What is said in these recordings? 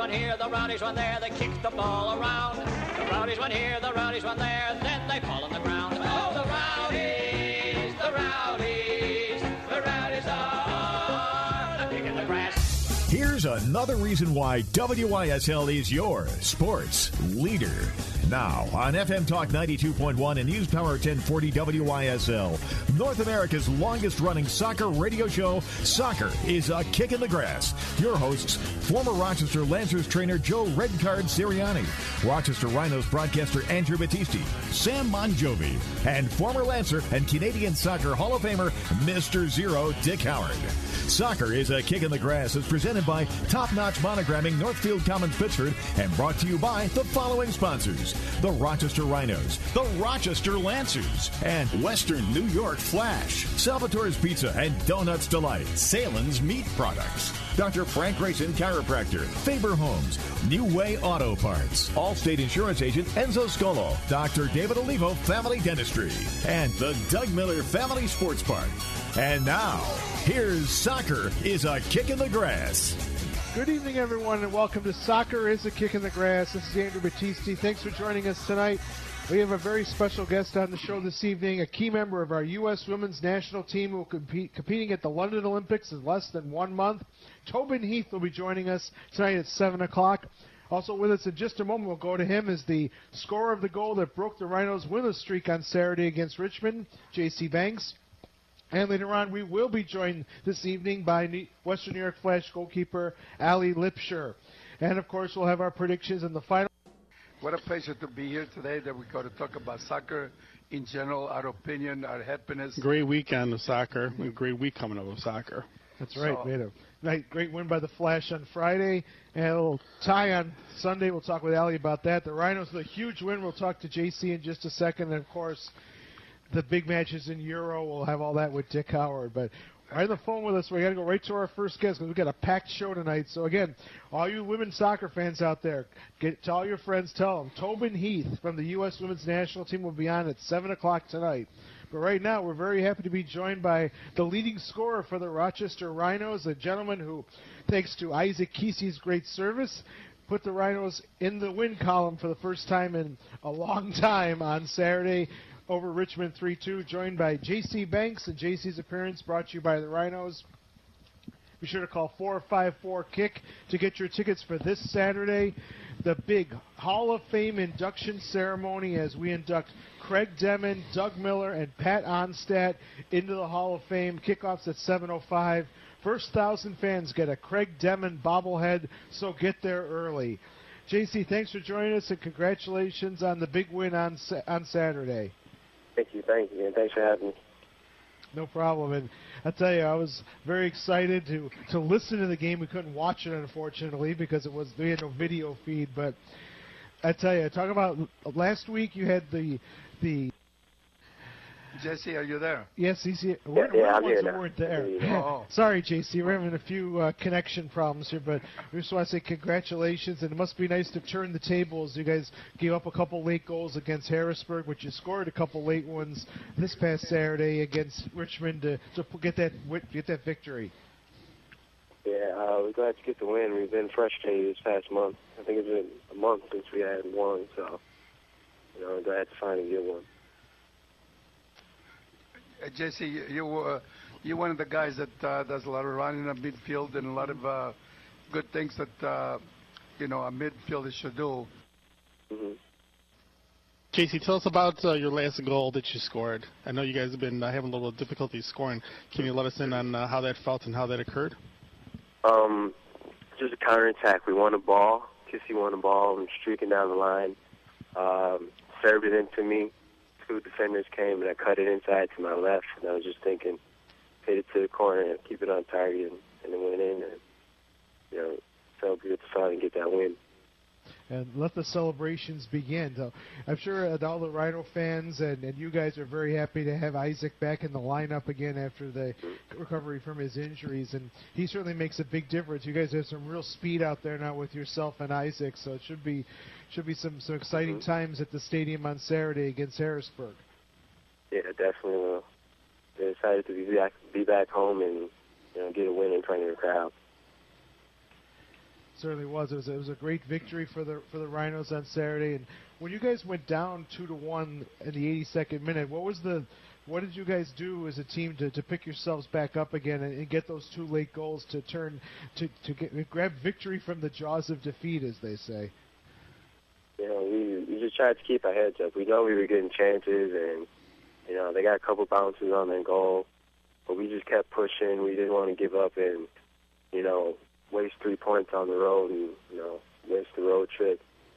one here, the Rowdies one there, they kick the ball around. The Rowdies one here, the Rowdies one there, then they fall on the ground. Oh, the Rowdies, the Rowdies, the Rowdies are the kick in the grass. Here's another reason why WYSL is your sports leader. Now, on FM Talk 92.1 and News Power 1040 WYSL, North America's longest-running soccer radio show, Soccer is a Kick in the Grass. Your hosts, former Rochester Lancers trainer Joe Redcard Sirianni, Rochester Rhinos broadcaster Andrew Battisti, Sam Monjovi, and former Lancer and Canadian Soccer Hall of Famer Mr. Zero Dick Howard. Soccer is a Kick in the Grass is presented by Top Notch Monogramming, Northfield Commons, Pittsford, and brought to you by the following sponsors: the Rochester Rhinos, the Rochester Lancers, and Western New York Flash, Salvatore's Pizza and Donuts Delight, Salen's Meat Products, Dr. Frank Grayson Chiropractor, Faber Homes, New Way Auto Parts, Allstate Insurance Agent Enzo Scolo, Dr. David Olivo Family Dentistry, and the Doug Miller Family Sports Park. And now, here's Soccer is a Kick in the Grass. Good evening, everyone, and welcome to Soccer is a Kick in the Grass. This is Andrew Battisti. Thanks for joining us tonight. We have a very special guest on the show this evening, a key member of our U.S. women's national team who will competing at the London Olympics in less than 1 month. Tobin Heath will be joining us tonight at 7 o'clock. Also with us in just a moment, we'll go to him, as the scorer of the goal that broke the Rhinos' winless streak on Saturday against Richmond, J.C. Banks. And later on, we will be joined this evening by Western New York Flash goalkeeper Ali Lipscher. And, of course, we'll have our predictions in the final. What a pleasure to be here today that we're going to talk about soccer in general, our opinion, our happiness. Great weekend of soccer. A great week coming up of soccer. That's right. We had a great win by the Flash on Friday, and a little tie on Sunday. We'll talk with Ali about that. The Rhinos with a huge win. We'll talk to JC in just a second. And, of course, the big matches in Euro. We'll have all that with Dick Howard. But right on the phone with us, we got to go right to our first guest because we've got a packed show tonight. So, again, all you women's soccer fans out there, tell all your friends, tell them. Tobin Heath from the U.S. women's national team will be on at 7 o'clock tonight. But right now, we're very happy to be joined by the leading scorer for the Rochester Rhinos, a gentleman who, thanks to Isaac Kesey's great service, put the Rhinos in the win column for the first time in a long time on Saturday over Richmond 3-2, joined by J.C. Banks, and J.C.'s appearance brought to you by the Rhinos. Be sure to call 454-KICK to get your tickets for this Saturday, the big Hall of Fame induction ceremony, as we induct Craig Demon, Doug Miller, and Pat Onstadt into the Hall of Fame. Kickoffs at 7:05. First 1,000 fans get a Craig Demon bobblehead, so get there early. J.C., thanks for joining us, and congratulations on the big win on Saturday. Thank you, and thanks for having me. No problem, and I tell you, I was very excited to listen to the game. We couldn't watch it, unfortunately, because we had no video feed. But I tell you, talk about last week. You had the. Jesse, are you there? Yes, he's here. Yeah, I'm here now. Weren't there. Oh. Sorry, JC, we're having a few connection problems here, but we just want to say congratulations, and it must be nice to turn the tables. You guys gave up a couple late goals against Harrisburg, but you scored a couple late ones this past Saturday against Richmond to get that victory. Yeah, we're glad to get the win. We've been frustrated this past month. I think it's been a month since we had won, so I'm glad to finally get one. Jesse, you're one of the guys that does a lot of running in the midfield and a lot of good things that a midfielder should do. Mm-hmm. JC, tell us about your last goal that you scored. I know you guys have been having a little difficulty scoring. Can you let us in on how that felt and how that occurred? Just a counterattack. We won the ball. Kissy won the ball and streaking down the line. Served it into me. Two defenders came, and I cut it inside to my left, and I was just thinking, hit it to the corner and keep it on target, and it went in, and, felt good to finally get that win. And let the celebrations begin. So I'm sure all the Rhino fans and you guys are very happy to have Isaac back in the lineup again after the recovery from his injuries, and he certainly makes a big difference. You guys have some real speed out there now with yourself and Isaac, so it should be some exciting times at the stadium on Saturday against Harrisburg. Yeah, definitely will. They're excited to be back home and get a win in front of the crowd. certainly was. It was a great victory for the Rhinos on Saturday. And when you guys went down 2-1 in the 82nd minute, what did you guys do as a team to pick yourselves back up again and get those 2 late goals to grab victory from the jaws of defeat, as they say? You know, we just tried to keep our heads up. We know we were getting chances, and you know they got a couple bounces on their goal, but we just kept pushing. We didn't want to give up and waste 3 points on the road and waste the road trip.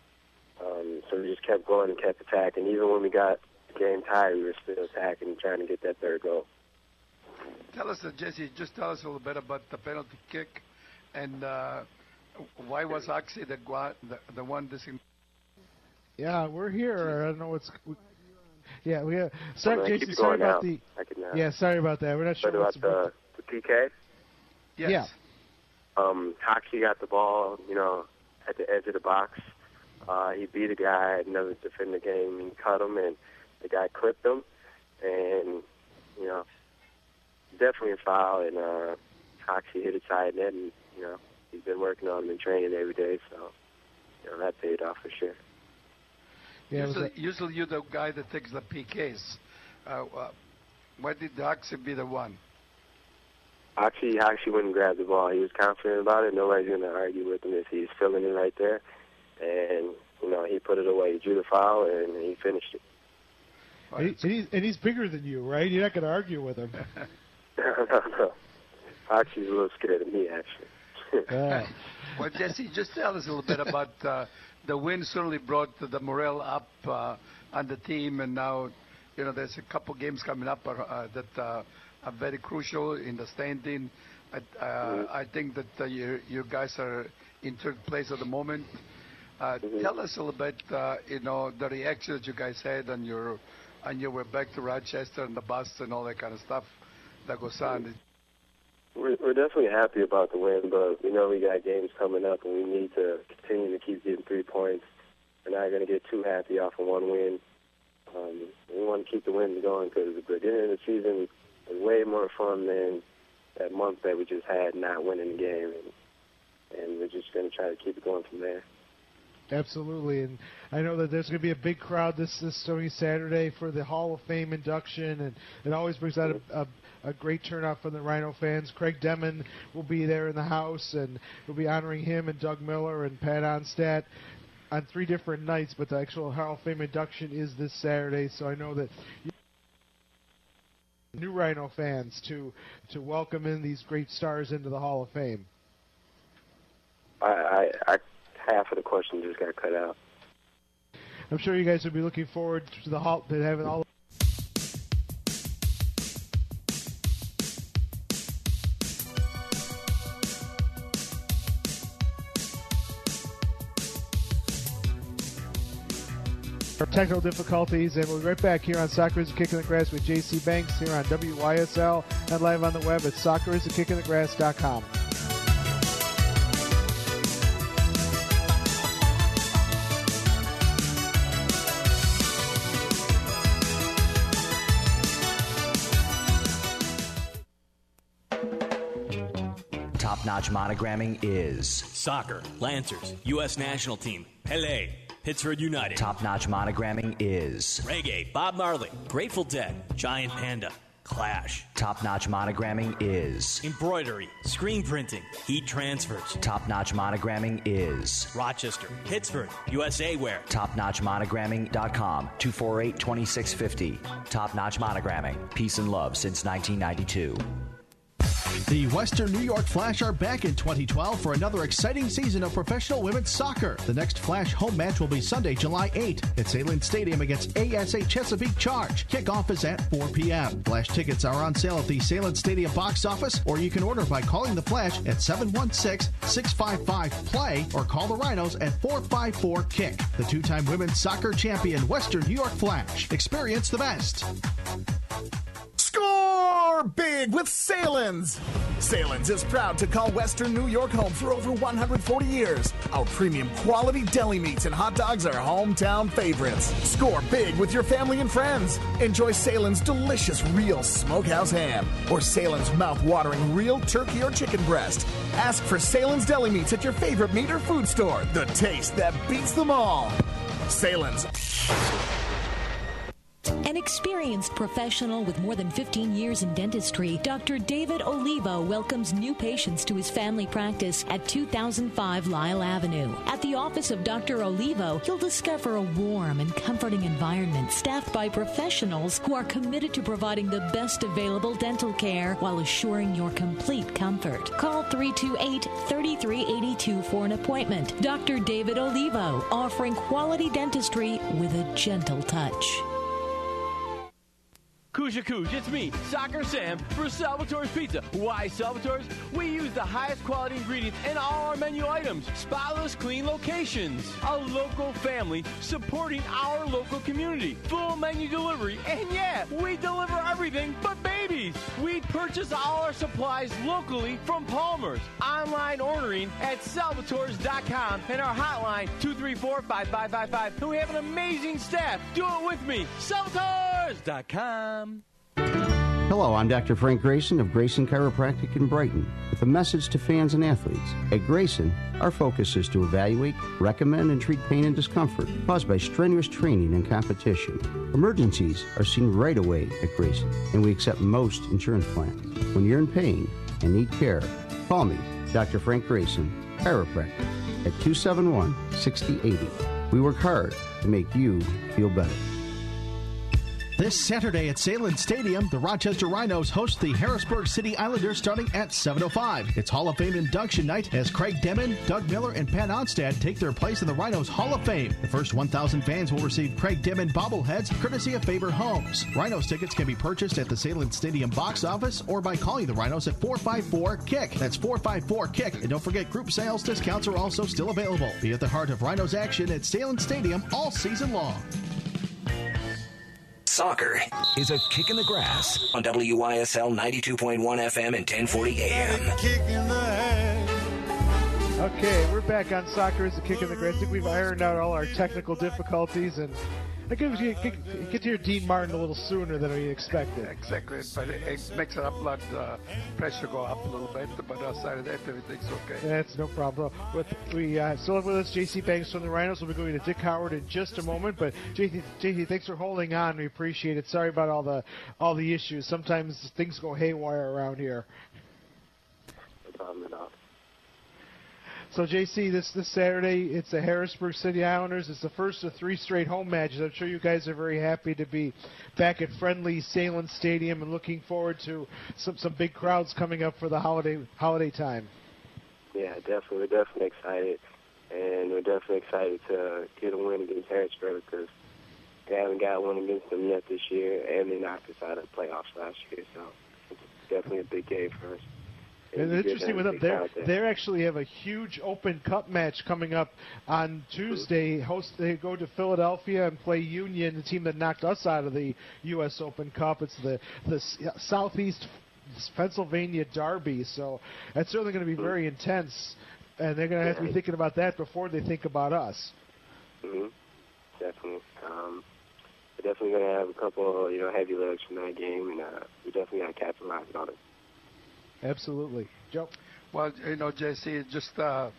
So we just kept going and kept attacking. Even when we got the game tied, we were still attacking and trying to get that third goal. Tell us, Jesse, just tell us a little bit about the penalty kick and why was Oxy the one designated? Yeah, we're here. I don't know what's. Yeah, we have. Sorry, Jason. Sorry about the. Yeah, sorry about that. We're not sure what's about the PK. Yes. Yeah. Hoxie got the ball, at the edge of the box. He beat a guy, another defender game, and cut him, and the guy clipped him, and definitely a foul. And Hoxie hit a side net, and he's been working on him in training every day, so that paid off for sure. Yeah, usually you're the guy that takes the PKs. Why did Hoxie be the one? Hoxie wouldn't grab the ball. He was confident about it. Nobody's going to argue with him if he's feeling it right there. And, he put it away. He drew the foul, and he finished it. Right. And he's bigger than you, right? You're not going to argue with him. No. Hoxie's a little scared of me, actually. Well, Jesse, just tell us a little bit about the win. Certainly brought the morale up on the team, and now, there's a couple games coming up that are very crucial in the standing. I think that you guys are in third place at the moment. Tell us a little bit, the reaction that you guys had on your way back to Rochester and the bus and all that kind of stuff that goes on. We're definitely happy about the win, but we know we got games coming up, and we need to continue to keep getting 3 points. We're not going to get too happy off of one win. We want to keep the wins going because the beginning of the season was way more fun than that month that we just had not winning the game, and we're just going to try to keep it going from there. Absolutely, and I know that there's going to be a big crowd this coming Saturday for the Hall of Fame induction, and it always brings out a great turnout from the Rhino fans. Craig Demon will be there in the house, and we'll be honoring him and Doug Miller and Pat Onstadt on 3 different nights, but the actual Hall of Fame induction is this Saturday, so I know that new Rhino fans to welcome in these great stars into the Hall of Fame. I half of the question just got cut out. I'm sure you guys will be looking forward to the Hall, to having all. Technical difficulties, and we'll be right back here on Soccer is a Kick in the Grass with J.C. Banks here on WYSL and live on the web at soccerisakickinthegrass.com. Top-notch monogramming is soccer, Lancers, U.S. national team, Pele, Pittsburgh United. Top-notch monogramming is reggae, Bob Marley, Grateful Dead, Giant Panda, Clash. Top-notch monogramming is embroidery, screen printing, heat transfers. Top-notch monogramming is Rochester, Pittsburgh, USA Wear. TopNotchMonogramming.com, 248-2650. Top-notch monogramming, peace and love since 1992. The Western New York Flash are back in 2012 for another exciting season of professional women's soccer. The next Flash home match will be Sunday, July 8 at Salient Stadium against ASA Chesapeake Charge. Kickoff is at 4 p.m. Flash tickets are on sale at the Salient Stadium box office, or you can order by calling the Flash at 716-655-PLAY or call the Rhinos at 454-KICK. The two-time women's soccer champion Western New York Flash. Experience the best. Score big with Salins. Salen's is proud to call Western New York home for over 140 years. Our premium quality deli meats and hot dogs are hometown favorites. Score big with your family and friends. Enjoy Salen's delicious real smokehouse ham or Salen's mouth-watering real turkey or chicken breast. Ask for Salen's deli meats at your favorite meat or food store. The taste that beats them all. Salen's. An experienced professional with more than 15 years in dentistry, Dr. David Olivo welcomes new patients to his family practice at 2005 Lyle Avenue. At the office of Dr. Olivo, you'll discover a warm and comforting environment staffed by professionals who are committed to providing the best available dental care while assuring your complete comfort. Call 328-3382 for an appointment. Dr. David Olivo, offering quality dentistry with a gentle touch. Kuja Kuj, it's me, Soccer Sam, for Salvatore's Pizza. Why Salvatore's? We use the highest quality ingredients in all our menu items. Spotless, clean locations. A local family supporting our local community. Full menu delivery. And yeah, we deliver everything but babies. We purchase all our supplies locally from Palmer's. Online ordering at salvatores.com and our hotline 234-5555. And we have an amazing staff. Do it with me. Salvatores.com. Hello, I'm Dr. Frank Grayson of Grayson Chiropractic in Brighton with a message to fans and athletes. At Grayson, our focus is to evaluate, recommend, and treat pain and discomfort caused by strenuous training and competition. Emergencies are seen right away at Grayson, and we accept most insurance plans. When you're in pain and need care, call me, Dr. Frank Grayson, chiropractor, at 271-6080. We work hard to make you feel better. This Saturday at Salem Stadium, the Rochester Rhinos host the Harrisburg City Islanders starting at 7:05. It's Hall of Fame induction night as Craig Demmin, Doug Miller, and Pat Onstad take their place in the Rhinos Hall of Fame. The first 1,000 fans will receive Craig Demmin bobbleheads courtesy of Faber Homes. Rhinos tickets can be purchased at the Salem Stadium box office or by calling the Rhinos at 454-KICK. That's 454-KICK. And don't forget, group sales discounts are also still available. Be at the heart of Rhinos action at Salem Stadium all season long. Soccer is a kick in the grass on WYSL 92.1 FM and 1040 AM. Okay, we're back on Soccer is a Kick in the Grass. I think we've ironed out all our technical difficulties, and I think we get to hear Dean Martin a little sooner than we expected. Exactly, but it makes our blood pressure go up a little bit, but outside of that, everything's okay. That's no problem. Still with us, J.C. Banks from the Rhinos. We'll be going to Dick Howard in just a moment, but J.C., thanks for holding on. We appreciate it. Sorry about all the issues. Sometimes things go haywire around here. No problem at all. So, JC, this Saturday, it's the Harrisburg City Islanders. It's the first of 3 straight home matches. I'm sure you guys are very happy to be back at friendly Salem Stadium and looking forward to some big crowds coming up for the holiday time. Yeah, definitely. We're definitely excited, and we're definitely excited to get a win against Harrisburg because they haven't got one against them yet this year, and they knocked us out of the playoffs last year. So it's definitely a big game for us. And interesting with them, they actually have a huge Open Cup match coming up on Tuesday. They go to Philadelphia and play Union, the team that knocked us out of the U.S. Open Cup. It's the Southeast Pennsylvania Derby, so that's certainly going to be very intense. And they're going to have to be thinking about that before they think about us. Mm-hmm. Definitely. We're definitely going to have a couple, heavy legs from that game, and we definitely got to capitalize on it. Absolutely. Joe? Well, JC, just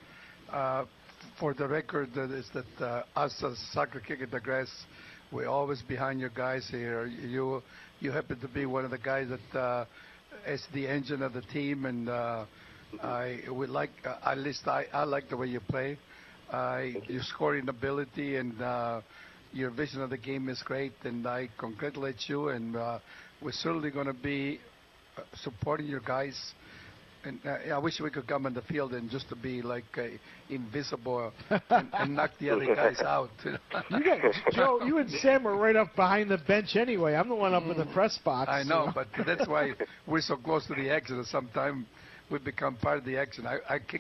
for the record, is that us as Soccer Kick in the Grass, we're always behind your guys here. You happen to be one of the guys that is the engine of the team, and I like the way you play. Your scoring ability and your vision of the game is great, and I congratulate you, and we're certainly going to be supporting your guys, and I wish we could come on the field and just to be like invisible and knock the other guys out. Joe, you and Sam are right up behind the bench anyway. I'm the one up in the press box. I know, but that's why we're so close to the action. Sometimes we become part of the action. I kick.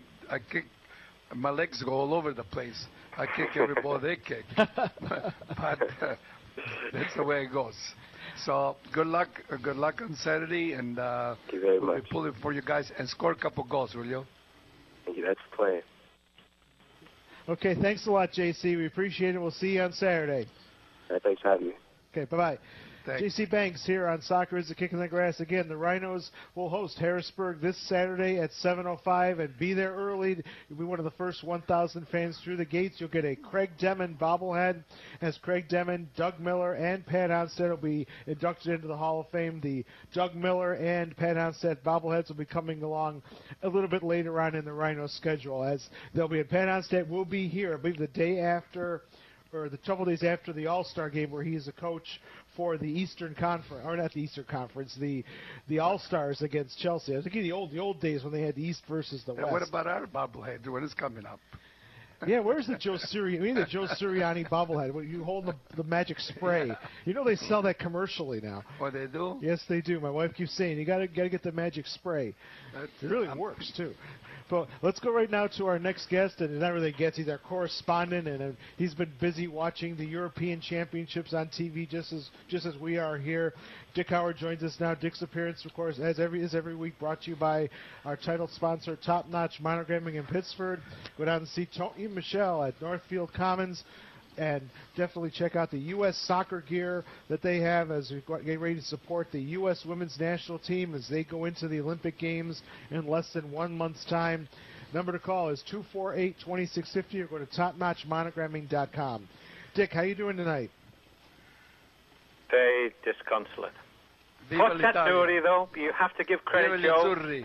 My legs go all over the place. I kick every ball they kick. But That's the way it goes. So good luck on Saturday, and Thank you very we'll much. be pulling for you guys and score a couple goals, will you? Thank you. That's the plan. Okay, thanks a lot, JC. We appreciate it. We'll see you on Saturday. All right, thanks for having me. Okay, bye-bye. Thanks. JC Banks here on Soccer is the Kick in the Grass. Again, the Rhinos will host Harrisburg this Saturday at 7:05 and be there early. You'll be one of the first 1,000 fans through the gates. You'll get a Craig Demon bobblehead as Craig Demon, Doug Miller, and Pat Onstad will be inducted into the Hall of Fame. The Doug Miller and Pat Onstad bobbleheads will be coming along a little bit later on in the Rhinos schedule, as they'll be at Pat Onstad will be here, I believe, the day after, or the couple days after the All-Star game, where he is a coach for the Eastern Conference, or not the Eastern Conference, the All-Stars against Chelsea. I was thinking the old days when they had the East versus the West. And what about our bobblehead? When it's coming up? Yeah, where's the Joe Sirianni? We need the Joe Sirianni bobblehead. Where you hold the magic spray. You know they sell that commercially now. Oh, they do? Yes, they do. My wife keeps saying you gotta get the magic spray. It really works too. But let's go right now to our next guest, and not really guest. He's our correspondent, and he's been busy watching the European Championships on TV just as we are here. Dick Howard joins us now. Dick's appearance, of course, as every week, brought to you by our title sponsor, Top Notch Monogramming in Pittsford. Go down and see Tony and Michelle at Northfield Commons. And definitely check out the U.S. soccer gear that they have as we get ready to support the U.S. women's national team as they go into the Olympic Games in less than 1 month's time. Number to call is 248-2650 or go to topnotchmonogramming.com. Dick, how you doing tonight? Very disconsolate. Viva What's that l'Italia. Azzurri, though? You have to give credit, Viva Joe. l'Azzurri.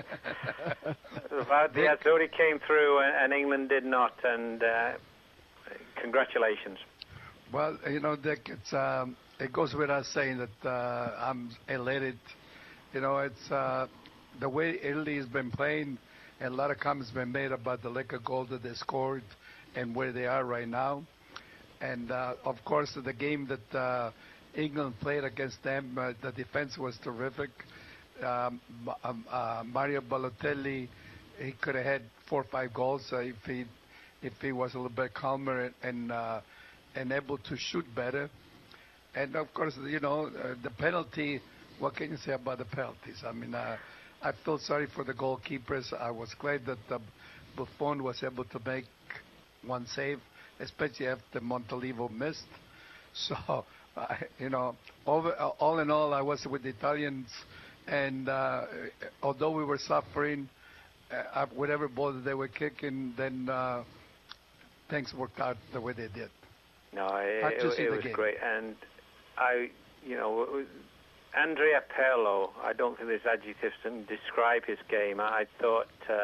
The Azzurri came through and England did not, and congratulations. Well, you know, Dick, it goes without saying that I'm elated. You know, it's the way Italy has been playing, and a lot of comments been made about the lack of goal that they scored and where they are right now. And, of course, the game that England played against them, the defense was terrific. Mario Balotelli, he could have had 4 or 5 goals if he was a little bit calmer and able to shoot better. And, of course, you know, the penalty, what can you say about the penalties? I mean, I feel sorry for the goalkeepers. I was glad that Buffon was able to make one save, especially after Montalivo missed. So, you know, all in all, I was with the Italians, and although we were suffering, whatever ball that they were kicking, then things worked out the way they did. No, it was great. And Andrea Pirlo, I don't think there's adjectives to describe his game. I thought,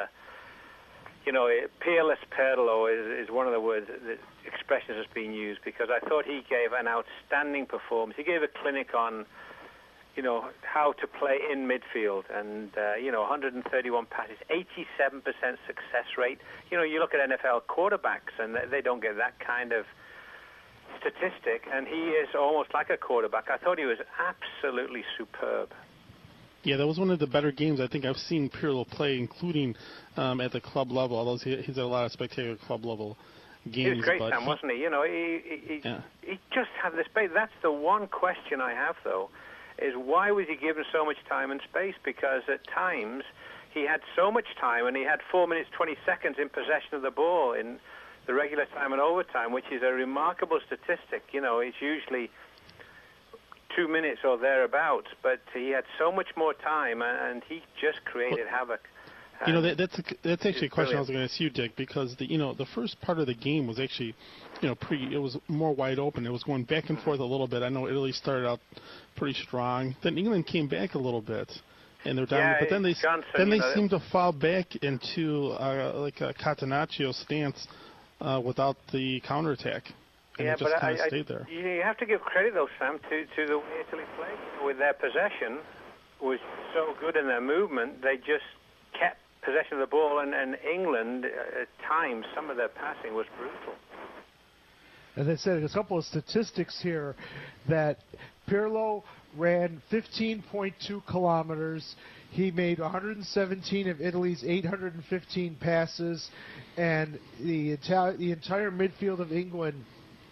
peerless Pirlo is one of the words, the expressions that's been used, because I thought he gave an outstanding performance. He gave a clinic on, how to play in midfield, and 131 passes, 87% success rate. You look at NFL quarterbacks, and they don't get that kind of statistic, and he is almost like a quarterback. I thought he was absolutely superb. Yeah, that was one of the better games I think I've seen Pirlo play, including at the club level, although he's had a lot of spectacular club level games. He was great, Sam, wasn't he? He just had the space. That's the one question I have, though, is why was he given so much time and space? Because at times he had so much time, and he had 4 minutes 20 seconds in possession of the ball in the regular time and overtime, which is a remarkable statistic. It's usually 2 minutes or thereabouts, but he had so much more time, and he just created havoc. That's actually a question I was going to ask you, Dick, because the first part of the game was actually, it was more wide open. It was going back and forth a little bit. I know Italy started out pretty strong. Then England came back a little bit, and they're down. But then they seemed to fall back into like a Catenaccio stance without the counterattack. And it just kind of stayed there. You have to give credit, though, Sam, to the way Italy played. With their possession was so good in their movement, they just kept possession of the ball, and England, at times, some of their passing was brutal. As I said, a couple of statistics here that Pirlo ran 15.2 kilometers. He made 117 of Italy's 815 passes, and the entire midfield of England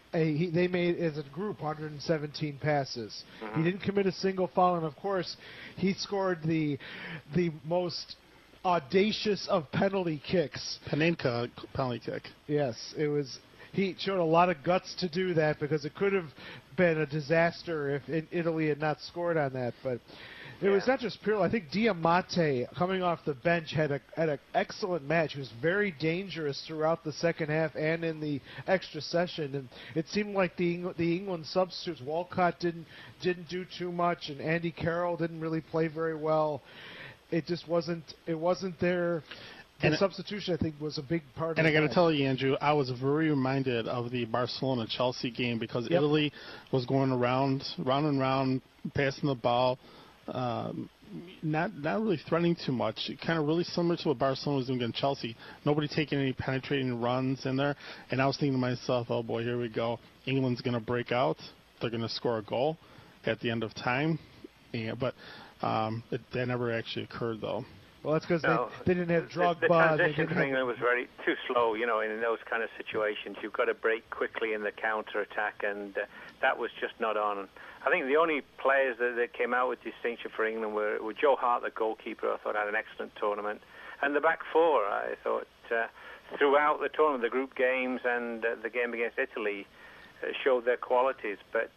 they made, as a group, 117 passes. He didn't commit a single foul, and of course, he scored the most audacious of penalty kicks. Panenka penalty kick. Yes, it was. He showed a lot of guts to do that because it could have been a disaster if Italy had not scored on that. But it was not just Pirlo. I think Diamante, coming off the bench, had an excellent match. He was very dangerous throughout the second half and in the extra session. And it seemed like the England substitutes, Walcott didn't do too much, and Andy Carroll didn't really play very well. It just wasn't there. The substitution, I think, was a big part of it. And I got to tell you, Andrew, I was very reminded of the Barcelona-Chelsea game because Italy was going round and round, passing the ball, not really threatening too much. Kind of really similar to what Barcelona was doing against Chelsea. Nobody taking any penetrating runs in there. And I was thinking to myself, oh, boy, here we go. England's going to break out. They're going to score a goal at the end of time. But that never actually occurred, though. Well, that's because they didn't have Drogba. The transition for England was very too slow, in those kind of situations. You've got to break quickly in the counter-attack, and that was just not on. I think the only players that came out with distinction for England were Joe Hart, the goalkeeper, I thought had an excellent tournament. And the back four, I thought, throughout the tournament, the group games and the game against Italy showed their qualities. But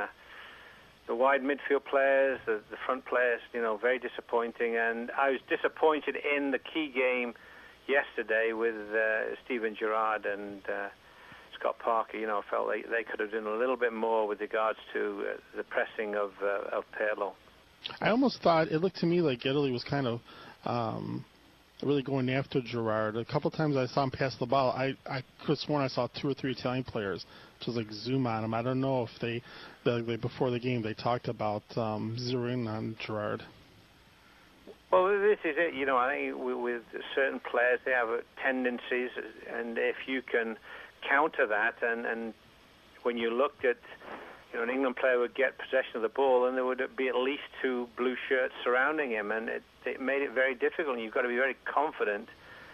the wide midfield players, the front players, very disappointing. And I was disappointed in the key game yesterday with Steven Gerrard and Scott Parker. I felt they could have done a little bit more with regards to the pressing of Pirlo. I almost thought it looked to me like Italy was kind of really going after Gerrard. A couple times I saw him pass the ball. I could have sworn I saw 2 or 3 Italian players just like zoom on him. I don't know if they before the game they talked about zeroing on Gerrard. Well, this is it. I think with certain players they have tendencies, and if you can counter that, and when you looked at, an England player would get possession of the ball, and there would be at least 2 blue shirts surrounding him, and it made it very difficult. And you've got to be very confident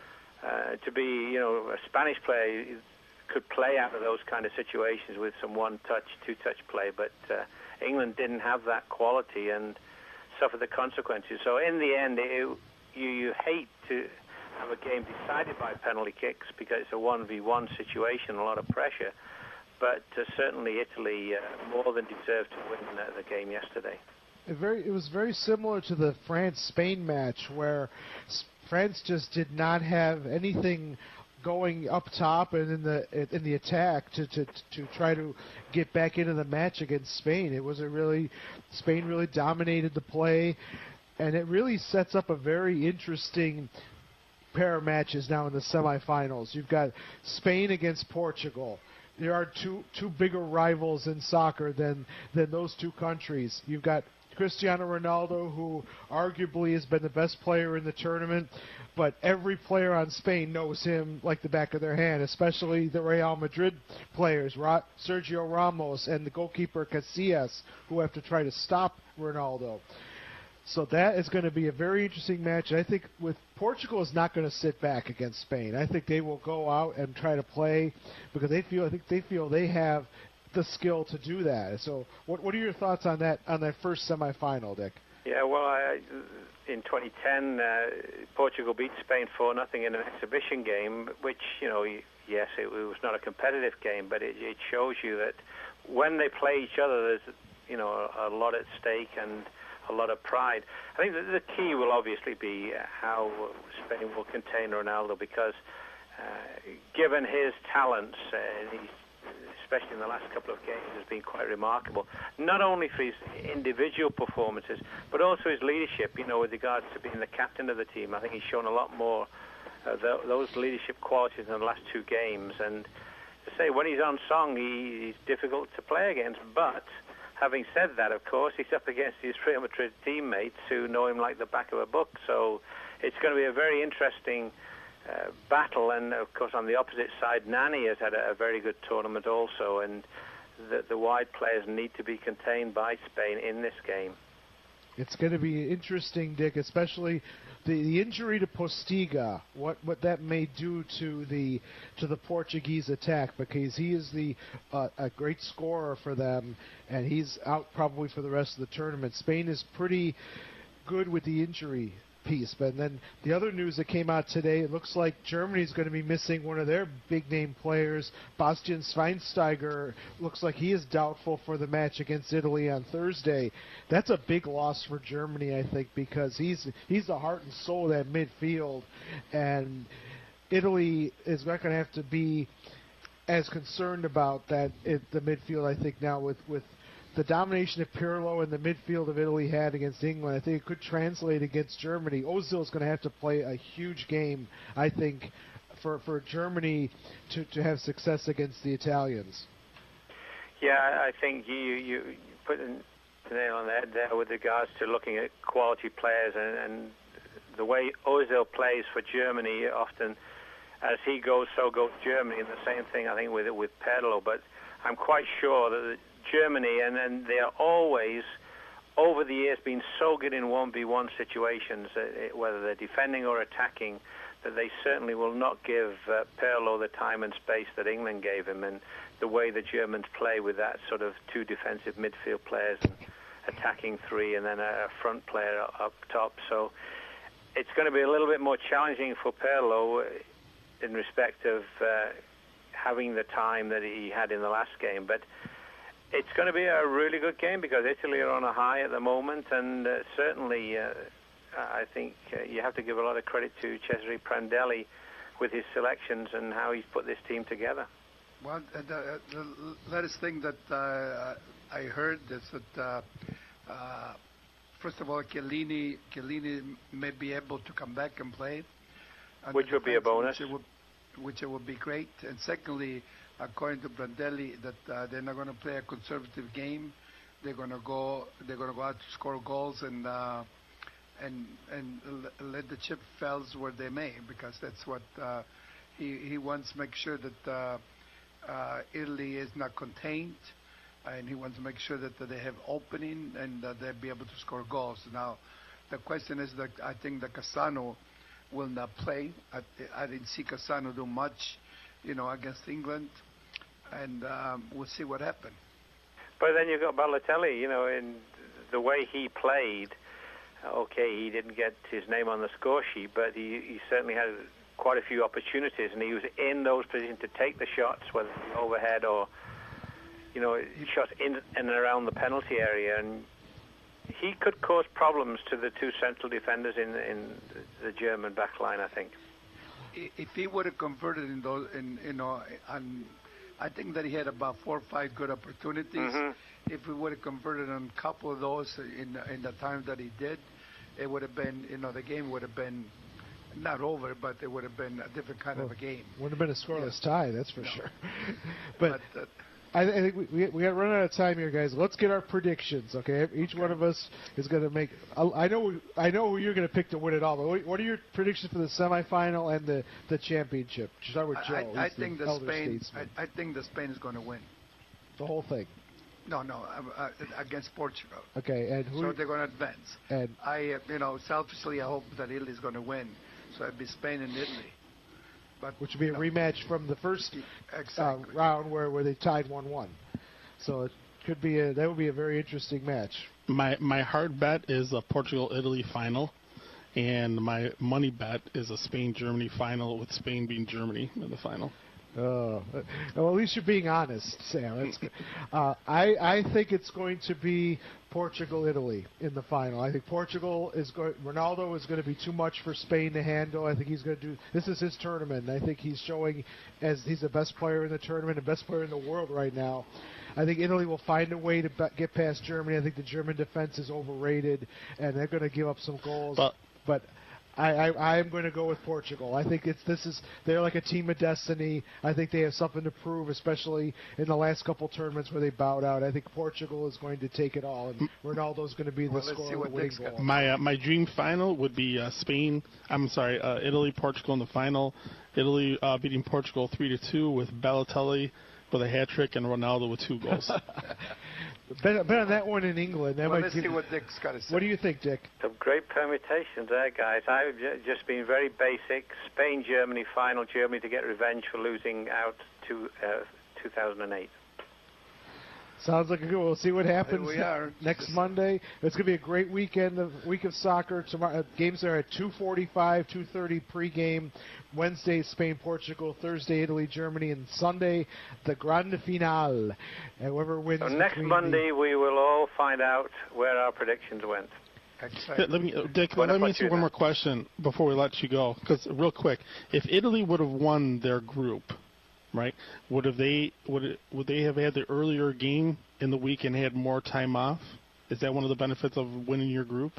to be, a Spanish player could play out of those kind of situations with some one-touch, two-touch play, but England didn't have that quality and suffered the consequences. So in the end, you hate to have a game decided by penalty kicks because it's a 1v1 situation, a lot of pressure. But certainly Italy more than deserved to win the game yesterday. It was very similar to the France-Spain match where France just did not have anything going up top and in the attack to try to get back into the match against Spain. Spain really dominated the play, and it really sets up a very interesting pair of matches now in the semifinals. You've got Spain against Portugal. There are two bigger rivals in soccer than those two countries. You've got Cristiano Ronaldo, who arguably has been the best player in the tournament, but every player on Spain knows him like the back of their hand, especially the Real Madrid players, Sergio Ramos and the goalkeeper Casillas, who have to try to stop Ronaldo. So that is going to be a very interesting match. I think Portugal is not going to sit back against Spain. I think they will go out and try to play because they feel they have the skill to do that. So what are your thoughts on that first semifinal, Dick? Yeah, well, in 2010, Portugal beat Spain 4-0 in an exhibition game, which, yes, it was not a competitive game, but it shows you that when they play each other, there's, a lot at stake and a lot of pride. I think that the key will obviously be how Spain will contain Ronaldo because given his talents, especially in the last couple of games, has been quite remarkable. Not only for his individual performances, but also his leadership, with regards to being the captain of the team. I think he's shown a lot more those leadership qualities in the last 2 games. And to say, when he's on song, he's difficult to play against, but having said that, of course, he's up against his Real Madrid teammates who know him like the back of a book. So it's going to be a very interesting battle. And, of course, on the opposite side, Nani has had a very good tournament also. And the wide players need to be contained by Spain in this game. It's going to be interesting, Dick, especially the injury to Postiga, what that may do to the Portuguese attack, because he is a great scorer for them, and he's out probably for the rest of the tournament. Spain is pretty good with the injury piece. But then the other news that came out today, it looks like Germany's going to be missing one of their big-name players. Bastian Schweinsteiger looks like he is doubtful for the match against Italy on Thursday. That's a big loss for Germany, I think, because he's the heart and soul of that midfield, and Italy is not going to have to be as concerned about the midfield, I think, now with the domination that Pirlo and the midfield of Italy had against England. I think it could translate against Germany. Ozil is going to have to play a huge game, I think, for Germany to have success against the Italians. Yeah, I think you put the nail on the head there with regards to looking at quality players and the way Ozil plays for Germany. Often, as he goes, so goes Germany, and the same thing I think with Pirlo. But I'm quite sure that Germany, and they are always, over the years, been so good in 1v1 situations, whether they're defending or attacking, that they certainly will not give Pirlo the time and space that England gave him. And the way the Germans play with that sort of two defensive midfield players and attacking three, and then a front player up top. So it's going to be a little bit more challenging for Pirlo in respect of having the time that he had in the last game. But it's going to be a really good game because Italy are on a high at the moment, and certainly I think you have to give a lot of credit to Cesare Prandelli with his selections and how he's put this team together. Well, the latest thing that I heard is that first of all, Chiellini may be able to come back and play, which would be a bonus. Which would be great. And secondly, according to Prandelli, that they're not going to play a conservative game. They're going to go out to score goals and let the chip fall where they may, because that's what he wants to make sure that Italy is not contained, and he wants to make sure that they have opening and that they'll be able to score goals. Now, the question is that I think that Cassano will not play. I didn't see Cassano do much, against England, and we'll see what happens. But then you've got Balotelli, in the way he played. Okay, he didn't get his name on the score sheet, but he certainly had quite a few opportunities, and he was in those positions to take the shots, whether overhead or, shots in and around the penalty area, and he could cause problems to the two central defenders in the German back line, I think. If he would have converted in those, I think that he had about 4 or 5 good opportunities. Mm-hmm. If he would have converted on a couple of those in the time that he did, it would have been, the game would have been not over, but it would have been a different kind of a game. Would have been a scoreless tie, that's for sure. But I think we got to run out of time here, guys. Let's get our predictions, okay? Each one of us is going to make. I know who you're going to pick to win it all. But what are your predictions for the semifinal and the championship? Start with Joe. I think the Spain. I think the Spain is going to win the whole thing. No, against Portugal. Okay, and so they're going to advance. And selfishly, I hope that Italy is going to win. So it'd be Spain and Italy. But, which would be a rematch from the first round where they tied 1-1. So it could be that would be a very interesting match. My hard bet is a Portugal-Italy final, and my money bet is a Spain-Germany final, with Spain being Germany in the final. Well, at least you're being honest, Sam. That's good. I think it's going to be Portugal-Italy in the final. I think Portugal is going. Ronaldo is going to be too much for Spain to handle. I think he's going to do. This is his tournament, and I think he's showing as he's the best player in the tournament, the best player in the world right now. I think Italy will find a way to get past Germany. I think the German defense is overrated, and they're going to give up some goals. But I am going to go with Portugal. I think they're like a team of destiny. I think they have something to prove, especially in the last couple tournaments where they bowed out. I think Portugal is going to take it all, and Ronaldo's going to be the scorer of the winning goal. My dream final would be Italy, Portugal in the final. Italy beating Portugal 3-2 with Balotelli with a hat trick and Ronaldo with 2 goals. Bet on that one in England. That Let's see what Dick's got to say. What do you think, Dick? Some great permutations there, guys. I've just been very basic. Spain, Germany, final. Germany to get revenge for losing out to 2008. Sounds like a good. We'll see what happens we are. next Monday. It's going to be a great week of soccer. Tomorrow games are at 2:45, 2:30 pregame. Wednesday, Spain, Portugal. Thursday, Italy, Germany, and Sunday, the Grande Finale. And whoever wins. So next Monday, we will all find out where our predictions went. Dick, let me ask you one more question before we let you go. Because real quick, if Italy would have won their group, right? Would they have had the earlier game in the week and had more time off? Is that one of the benefits of winning your group?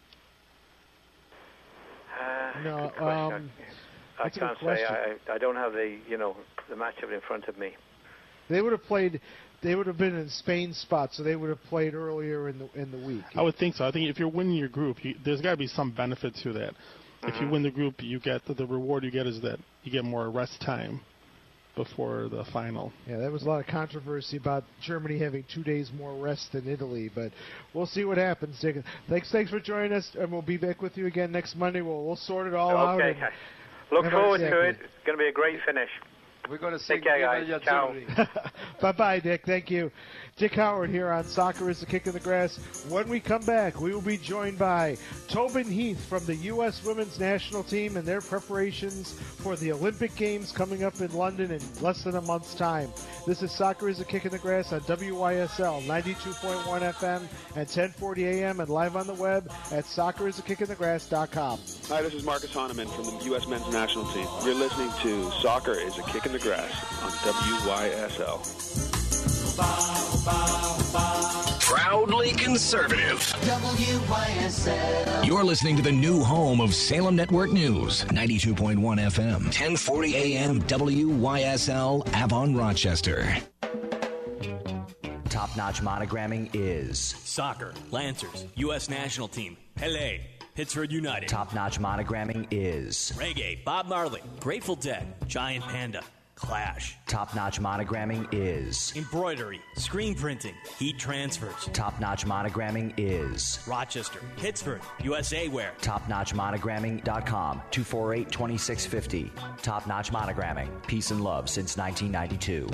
No, I can't say. I don't have the matchup in front of me. They would have played. They would have been in Spain's spot, so they would have played earlier in the week. I would think so. I think if you're winning your group, there's got to be some benefit to that. Mm-hmm. If you win the group, you get the reward you get is that you get more rest time before the final. Yeah, there was a lot of controversy about Germany having 2 days more rest than Italy, but we'll see what happens, Dick. Thanks for joining us, and we'll be back with you again next Monday. We'll sort it all out. Okay. Look forward to it. It's going to be a great finish. We're going to sing. Take care, guys. Ciao. Bye-bye, Dick. Thank you. Dick Howard here on Soccer is the Kick in the Grass. When we come back, we will be joined by Tobin Heath from the U.S. Women's National Team and their preparations for the Olympic Games coming up in London in less than a month's time. This is Soccer is the Kick in the Grass on WYSL 92.1 FM and 1040 AM and live on the web at socceristhekickinthegrass.com. Hi, this is Marcus Hahnemann from the U.S. Men's National Team. You're listening to Soccer is a Kick in the Grass on WYSL. Proudly conservative. WYSL. You're listening to the new home of Salem Network News, 92.1 FM, 1040 AM, WYSL, Avon, Rochester. Top-notch monogramming is soccer, Lancers, U.S. National Team, Pele, Pittsburgh United. Top-notch monogramming is reggae, Bob Marley, Grateful Dead, Giant Panda, Clash. Top-notch monogramming is embroidery, screen printing, heat transfers. Top-notch monogramming is Rochester, Pittsburgh, USA Wear. TopNotchMonogramming.com, 248-2650. Top-notch monogramming, peace and love since 1992.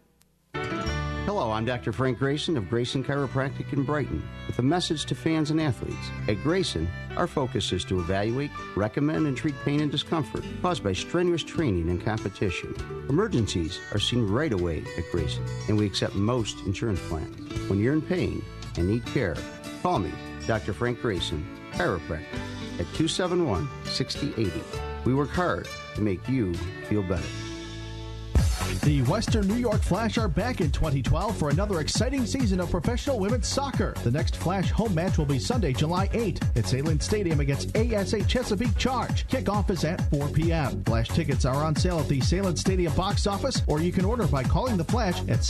Hello, I'm Dr. Frank Grayson of Grayson Chiropractic in Brighton with a message to fans and athletes. At Grayson, our focus is to evaluate, recommend, and treat pain and discomfort caused by strenuous training and competition. Emergencies are seen right away at Grayson, and we accept most insurance plans. When you're in pain and need care, call me, Dr. Frank Grayson, chiropractor, at 271-6080. We work hard to make you feel better. The Western New York Flash are back in 2012 for another exciting season of professional women's soccer. The next Flash home match will be Sunday, July 8 at Salem Stadium against ASA Chesapeake Charge. Kickoff is at 4 p.m. Flash tickets are on sale at the Salem Stadium box office, or you can order by calling the Flash at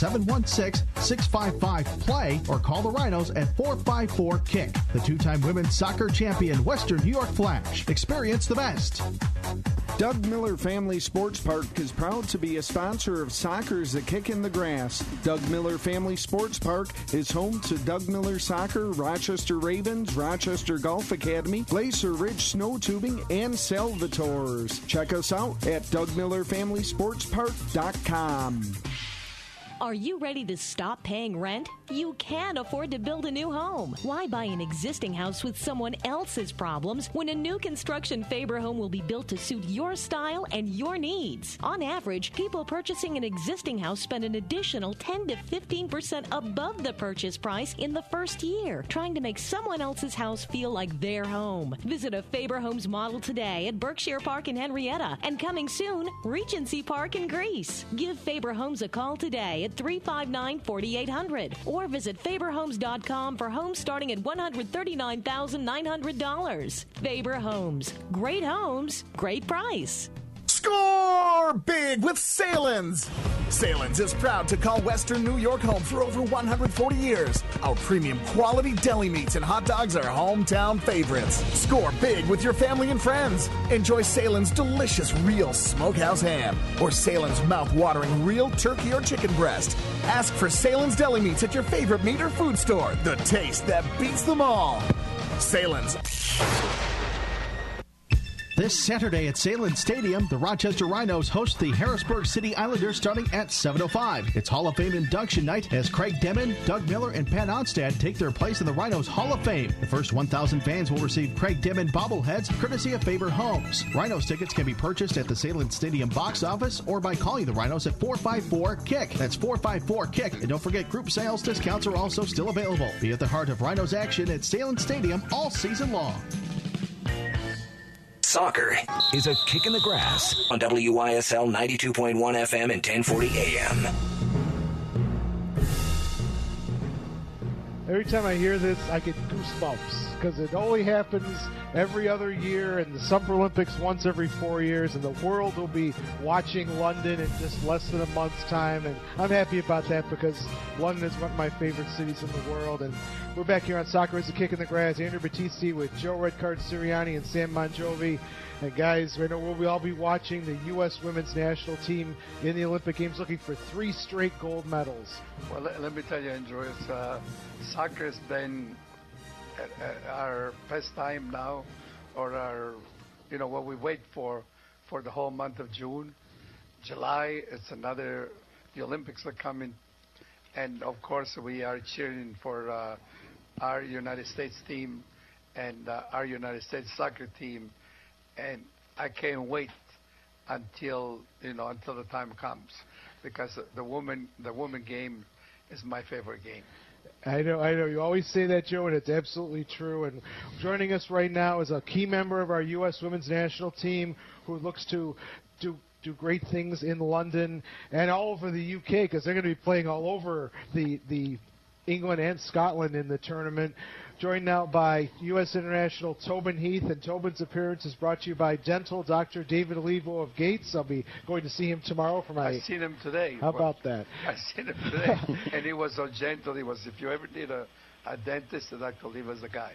716-655-PLAY or call the Rhinos at 454-KICK. The two-time women's soccer champion Western New York Flash. Experience the best. Doug Miller Family Sports Park is proud to be a sponsor of Soccer's The Kick in the Grass. Doug Miller Family Sports Park is home to Doug Miller Soccer, Rochester Ravens, Rochester Golf Academy, Glacier Ridge Snow Tubing, and Salvatores. Check us out at DougMillerFamilySportsPark.com. Are you ready to stop paying rent? You can afford to build a new home. Why buy an existing house with someone else's problems when a new construction Faber home will be built to suit your style and your needs? On average, people purchasing an existing house spend an additional 10 to 15% above the purchase price in the first year, trying to make someone else's house feel like their home. Visit a Faber Homes model today at Berkshire Park in Henrietta, and coming soon, Regency Park in Greece. Give Faber Homes a call today at 359-4800 or visit FaberHomes.com for homes starting at $139,900. Faber Homes. Great homes, great price. Score big with Salen's. Salen's is proud to call Western New York home for over 140 years. Our premium quality deli meats and hot dogs are hometown favorites. Score big with your family and friends. Enjoy Salen's delicious real smokehouse ham or Salen's mouth-watering real turkey or chicken breast. Ask for Salen's deli meats at your favorite meat or food store. The taste that beats them all. Salen's. This Saturday at Salem Stadium, the Rochester Rhinos host the Harrisburg City Islanders starting at 7:05. It's Hall of Fame induction night as Craig Demon, Doug Miller, and Pat Onstad take their place in the Rhinos Hall of Fame. The first 1,000 fans will receive Craig Demon bobbleheads courtesy of Faber Homes. Rhinos tickets can be purchased at the Salem Stadium box office or by calling the Rhinos at 454-KICK. That's 454-KICK. And don't forget, group sales discounts are also still available. Be at the heart of Rhinos action at Salem Stadium all season long. Soccer is a kick in the grass on WYSL 92.1 FM and 1040 AM. Every time I hear this, I get goosebumps because it only happens every other year and the Summer Olympics once every 4 years, and the world will be watching London in just less than a month's time, and I'm happy about that because London is one of my favorite cities in the world. And we're back here on Soccer is a Kick in the Grass. Andrew Battisti with Joe Redcard Sirianni and Sam Monjovi. And guys, right now we'll all be watching the U.S. women's national team in the Olympic Games looking for 3 straight gold medals. Well, let me tell you, Andrew, soccer has been our pastime now, or our, what we wait for the whole month of June. July, it's another, the Olympics are coming. And, of course, we are cheering for our United States team and our United States soccer team. And I can't wait until the time comes, because the woman game is my favorite game. I know. You always say that, Joe, and it's absolutely true. And joining us right now is a key member of our U.S. women's national team who looks to do great things in London and all over the U.K. because they're going to be playing all over the England and Scotland in the tournament. Joined now by U.S. International Tobin Heath, and Tobin's appearance is brought to you by Dental Dr. David Olivo of Gates. I'll be going to see him tomorrow for my... I seen him today. How about that? I seen him today, and he was so gentle. He was, if you ever need a dentist, Dr. Olivo's the guy.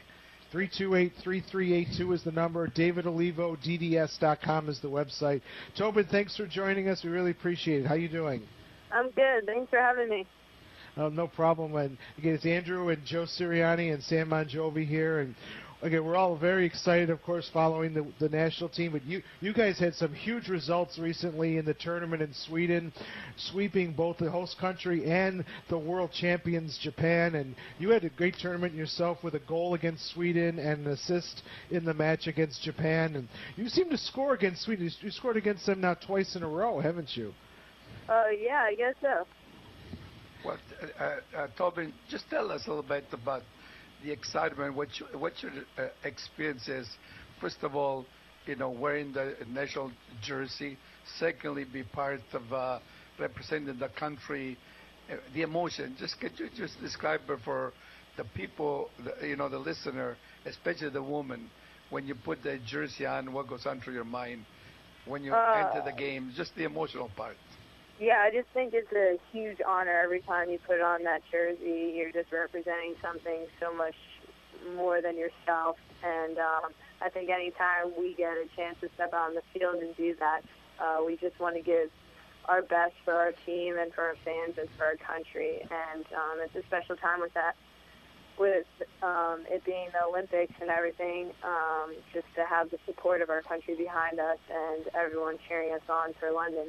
328-3382 is the number. DavidOlivoDDS.com is the website. Tobin, thanks for joining us. We really appreciate it. How you doing? I'm good. Thanks for having me. No problem. And again, it's Andrew and Joe Sirianni and Sam Monjovi here. And again, we're all very excited, of course, following the national team. But you guys had some huge results recently in the tournament in Sweden, sweeping both the host country and the world champions, Japan. And you had a great tournament yourself with a goal against Sweden and an assist in the match against Japan. And you seem to score against Sweden. You scored against them now twice in a row, haven't you? Yeah, I guess so. Well, Tobin, just tell us a little bit about the excitement, what your experience is. First of all, wearing the national jersey. Secondly, be part of representing the country. The emotion. Could you just describe it for the people, the listener, especially the woman, when you put the jersey on, what goes on through your mind when you enter the game? Just the emotional part. Yeah, I just think it's a huge honor every time you put on that jersey. You're just representing something so much more than yourself. And I think any time we get a chance to step out on the field and do that, we just want to give our best for our team and for our fans and for our country. And it's a special time with that, with it being the Olympics and everything, just to have the support of our country behind us and everyone cheering us on for London.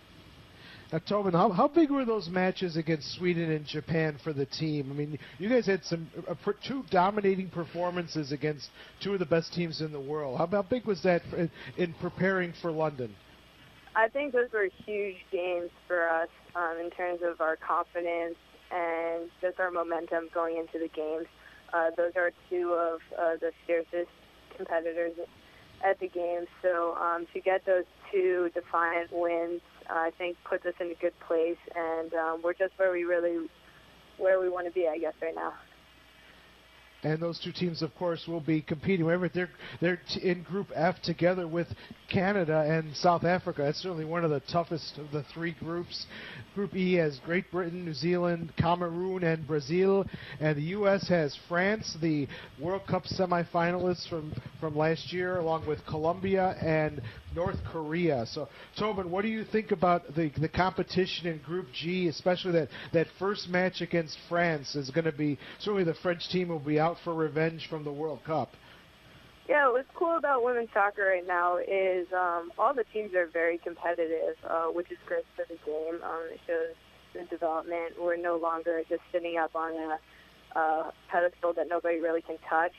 Now, Tobin, how big were those matches against Sweden and Japan for the team? I mean, you guys had two dominating performances against two of the best teams in the world. How big was that in preparing for London? I think those were huge games for us in terms of our confidence and just our momentum going into the games. Those are two of the fiercest competitors at the games. So to get those two defiant wins, I think puts us in a good place, and we're just where we want to be, I guess, right now. And those two teams, of course, will be competing. Remember, they're in Group F together with Canada and South Africa. That's certainly one of the toughest of the three groups. Group E has Great Britain, New Zealand, Cameroon, and Brazil. And the U.S. has France, the World Cup semifinalists from last year, along with Colombia and North Korea. So, Tobin, what do you think about the competition in Group G, especially that first match against France is going to be, certainly the French team will be out for revenge from the World Cup. Yeah, what's cool about women's soccer right now is all the teams are very competitive, which is great for the game. It shows the development. We're no longer just sitting up on a pedestal that nobody really can touch.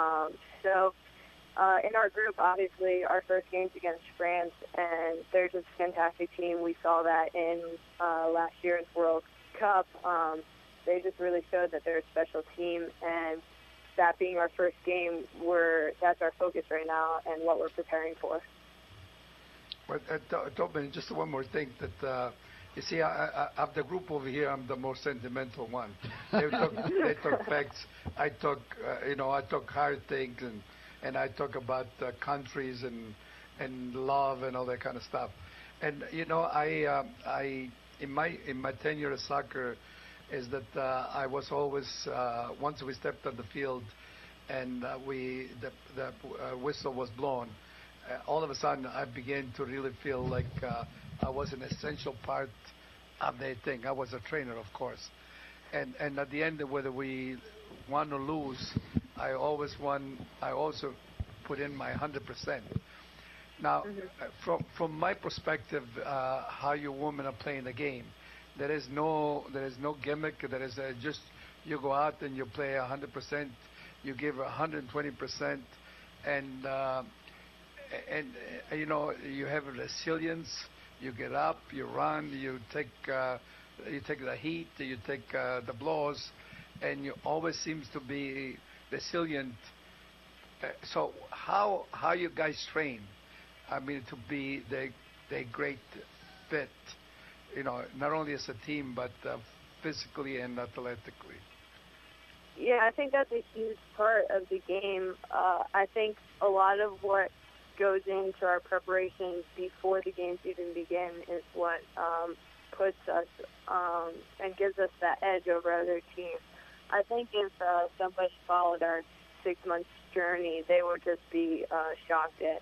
In our group, obviously, our first game's against France, and they're just a fantastic team. We saw that in last year's World Cup. They just really showed that they're a special team, and that being our first game, that's our focus right now and what we're preparing for. But Tobin, just one more thing that you see, of the group over here, I'm the most sentimental one. They talk facts. I talk hard things, and I talk about countries and love and all that kind of stuff. And I in my tenure of soccer, is that I was always once we stepped on the field and the whistle was blown, all of a sudden I began to really feel like I was an essential part of the thing. I was a trainer, of course, and at the end, whether we won or lose, I always put in my 100%. Now, from my perspective, how you women are playing the game, there is no gimmick. There is just you go out and you play 100%. You give 120%, and you have resilience. You get up, you run, you take the heat, you take the blows, and you always seems to be resilient. So how you guys train? I mean, to be the great fit. Not only as a team, but physically and athletically. Yeah, I think that's a huge part of the game. I think a lot of what goes into our preparations before the games even begin is what puts us and gives us that edge over other teams. I think if somebody followed our 6-month journey, they would just be shocked at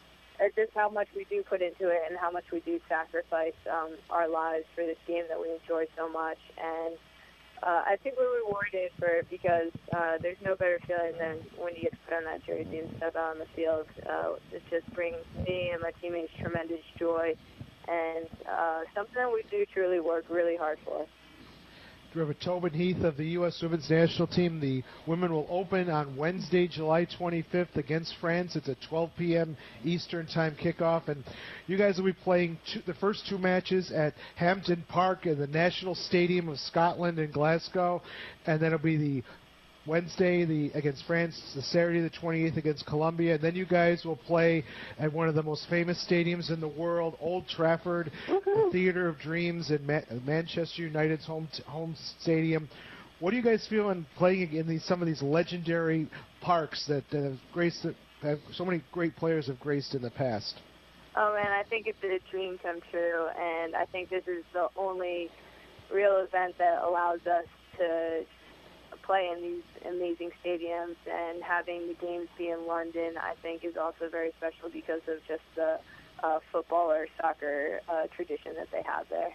just how much we do put into it and how much we do sacrifice our lives for this game that we enjoy so much. And I think we're rewarded for it because there's no better feeling than when you get to put on that jersey and step out on the field. It just brings me and my teammates tremendous joy, and something that we do truly work really hard for. Driver Tobin Heath of the U.S. Women's National Team. The women will open on Wednesday, July 25th against France. It's a 12 p.m. Eastern Time kickoff. And you guys will be playing the first two matches at Hampden Park in the National Stadium of Scotland in Glasgow. And then it'll be the Wednesday against France, the Saturday the 28th against Colombia. And then you guys will play at one of the most famous stadiums in the world, Old Trafford, the Theatre of Dreams in Manchester United's home stadium. What do you guys feel in playing in some of these legendary parks that have so many great players have graced in the past? Oh, man, I think it's a dream come true, and I think this is the only real event that allows us to play in these amazing stadiums, and having the games be in London, I think, is also very special because of just the football or soccer tradition that they have there.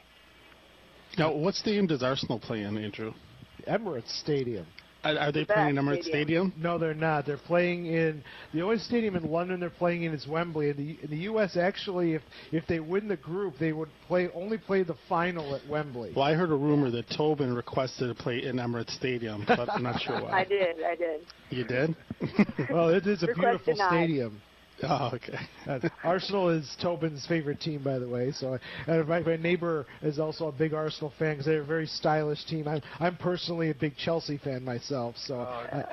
Now, what stadium does Arsenal play in, Andrew? Emirates Stadium. Are they playing in Emirates Stadium? No, they're not. They're playing in the only stadium in London they're playing in is Wembley. In the U.S., actually, if they win the group, they would only play the final at Wembley. Well, I heard a rumor that Tobin requested to play in Emirates Stadium, but I'm not sure why. I did. You did? Well, it is a beautiful stadium. Oh, okay. Arsenal is Tobin's favorite team, by the way. So my neighbor is also a big Arsenal fan because they're a very stylish team. I'm personally a big Chelsea fan myself. So,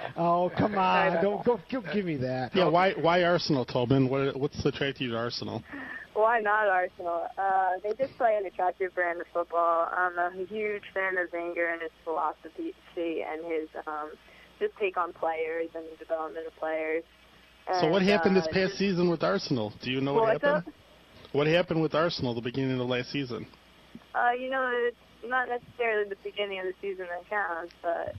come on, don't give me that. Yeah, why Arsenal, Tobin? What's attracted you to Arsenal? Why not Arsenal? They just play an attractive brand of football. I'm a huge fan of Wenger and his philosophy and his just take on players and the development of players. So what happened this past season with Arsenal? Do you know what happened? What happened with Arsenal at the beginning of last season? It's not necessarily the beginning of the season that counts, but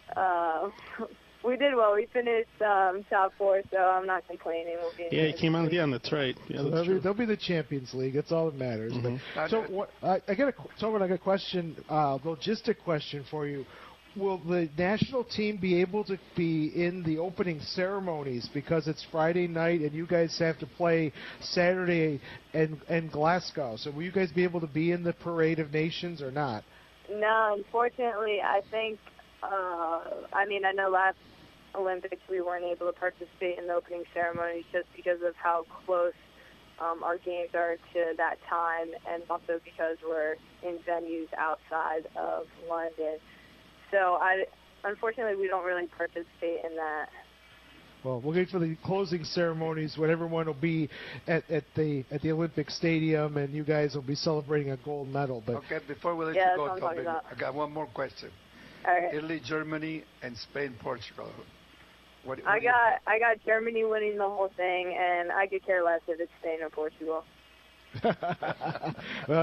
we did well. We finished top 4, so I'm not complaining. You came on again. That's right. Yeah, They'll be the Champions League. That's all that matters. Mm-hmm. So I got a question, logistic question for you. Will the national team be able to be in the opening ceremonies because it's Friday night and you guys have to play Saturday in Glasgow? So will you guys be able to be in the Parade of Nations or not? No, unfortunately, I think, I know last Olympics we weren't able to participate in the opening ceremonies just because of how close our games are to that time, and also because we're in venues outside of London. So, unfortunately, we don't really participate in that. Well, we'll get for the closing ceremonies when everyone will be at the Olympic Stadium, and you guys will be celebrating a gold medal. But okay, before we let you go, Tobin, I got one more question. All right. Italy, Germany, and Spain, Portugal. I got Germany winning the whole thing, and I could care less if it's Spain or Portugal. Well,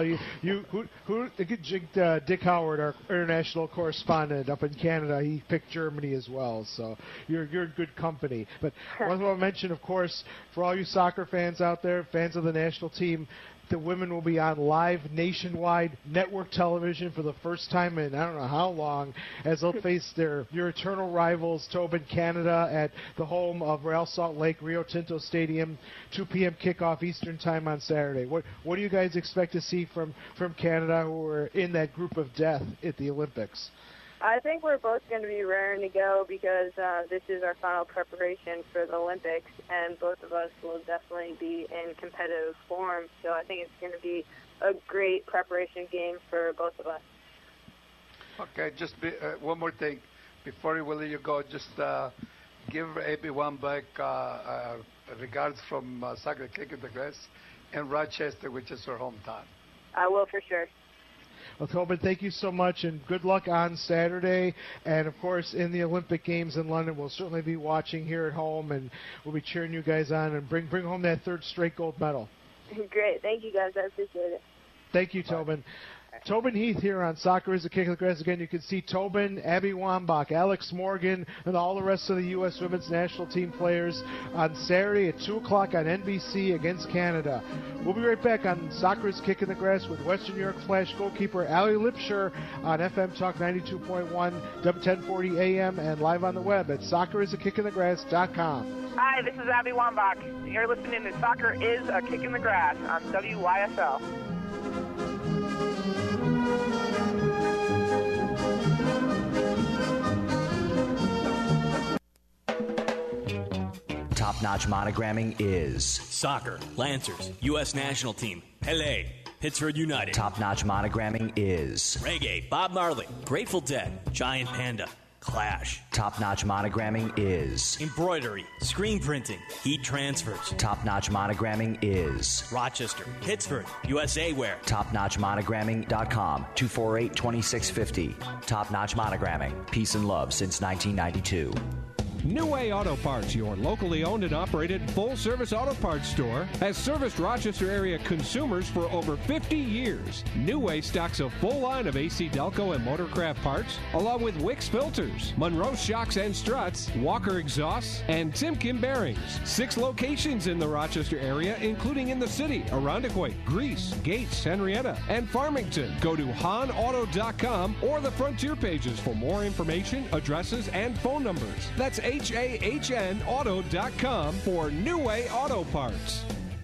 Dick Howard, our international correspondent up in Canada, he picked Germany as well. So you're in good company. But I want to mention, of course, for all you soccer fans out there, fans of the national team, the women will be on live nationwide network television for the first time in I don't know how long, as they'll face your eternal rivals, Tobin, Canada, at the home of Real Salt Lake, Rio Tinto Stadium, 2 p.m. kickoff Eastern Time on Saturday. What do you guys expect to see from Canada, who are in that group of death at the Olympics? I think we're both going to be raring to go because this is our final preparation for the Olympics, and both of us will definitely be in competitive form. So I think it's going to be a great preparation game for both of us. Okay, just one more thing. Before we let you go, just give Abby Wambach regards from Soccer Kicking the Grass in Rochester, which is her hometown. I will for sure. Well, Tobin, thank you so much, and good luck on Saturday. And, of course, in the Olympic Games in London, we'll certainly be watching here at home, and we'll be cheering you guys on and bring home that third straight gold medal. Great. Thank you, guys. I appreciate it. Thank you, Tobin. Tobin Heath here on Soccer is a Kick of the Grass. Again, you can see Tobin, Abby Wambach, Alex Morgan, and all the rest of the U.S. women's national team players on Saturday at 2 o'clock on NBC against Canada. We'll be right back on Soccer is Kick in the Grass with Western New York Flash goalkeeper Allie Lipscher on FM Talk 92.1, 1040 AM, and live on the web at soccerisakickinthegrass.com. Hi, this is Abby Wambach. You're listening to Soccer is a Kick in the Grass on WYSL. Top-notch monogramming is Soccer, Lancers, U.S. National Team, Pele, Pittsburgh United. Top-notch monogramming is Reggae, Bob Marley, Grateful Dead, Giant Panda, Clash. Top-notch monogramming is Embroidery, screen printing, heat transfers. Top-notch monogramming is Rochester, Pittsburgh, USA Wear. TopNotchMonogramming.com, 248-2650. Top-notch monogramming, peace and love since 1992. New Way Auto Parts, your locally owned and operated full-service auto parts store, has serviced Rochester area consumers for over 50 years. New Way stocks a full line of AC Delco and Motorcraft parts, along with Wix filters, Monroe shocks and struts, Walker exhausts, and Timken bearings. 6 locations in the Rochester area, including in the city, Irondequoit, Greece, Gates, Henrietta, and Farmington. Go to HahnAuto.com or the Frontier pages for more information, addresses, and phone numbers. That's HAHNauto.com for New Way Auto Parts.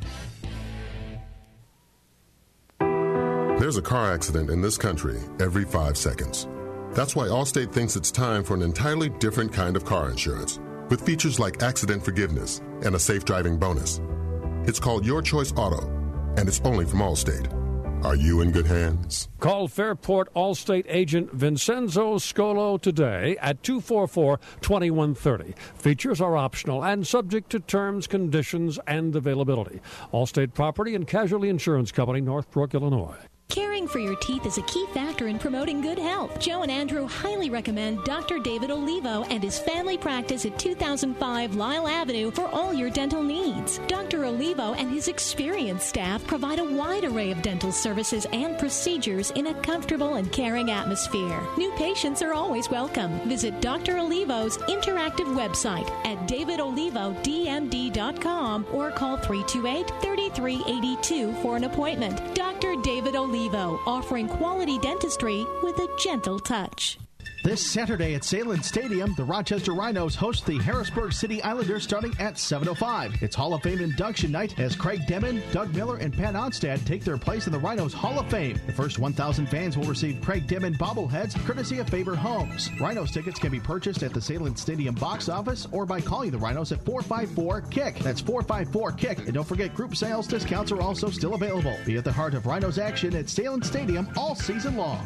There's a car accident in this country every 5 seconds. That's why Allstate thinks it's time for an entirely different kind of car insurance, with features like accident forgiveness and a safe driving bonus. It's called Your Choice Auto, and it's only from Allstate. Are you in good hands? Call Fairport Allstate agent Vincenzo Scolo today at 244-2130. Features are optional and subject to terms, conditions, and availability. Allstate Property and Casualty Insurance Company, Northbrook, Illinois. Caring for your teeth is a key factor in promoting good health. Joe and Andrew highly recommend Dr. David Olivo and his family practice at 2005 Lyle Avenue for all your dental needs. Dr. Olivo and his experienced staff provide a wide array of dental services and procedures in a comfortable and caring atmosphere. New patients are always welcome. Visit Dr. Olivo's interactive website at davidolivodmd.com or call 328-3382 for an appointment. Dr. David Olivo, offering quality dentistry with a gentle touch. This Saturday at Salem Stadium, the Rochester Rhinos host the Harrisburg City Islanders starting at 7:05. It's Hall of Fame induction night as Craig Demon, Doug Miller, and Pat Onstad take their place in the Rhinos Hall of Fame. The first 1,000 fans will receive Craig Demon bobbleheads courtesy of Faber Homes. Rhinos tickets can be purchased at the Salem Stadium box office or by calling the Rhinos at 454-KICK. That's 454-KICK. And don't forget, group sales discounts are also still available. Be at the heart of Rhinos action at Salem Stadium all season long.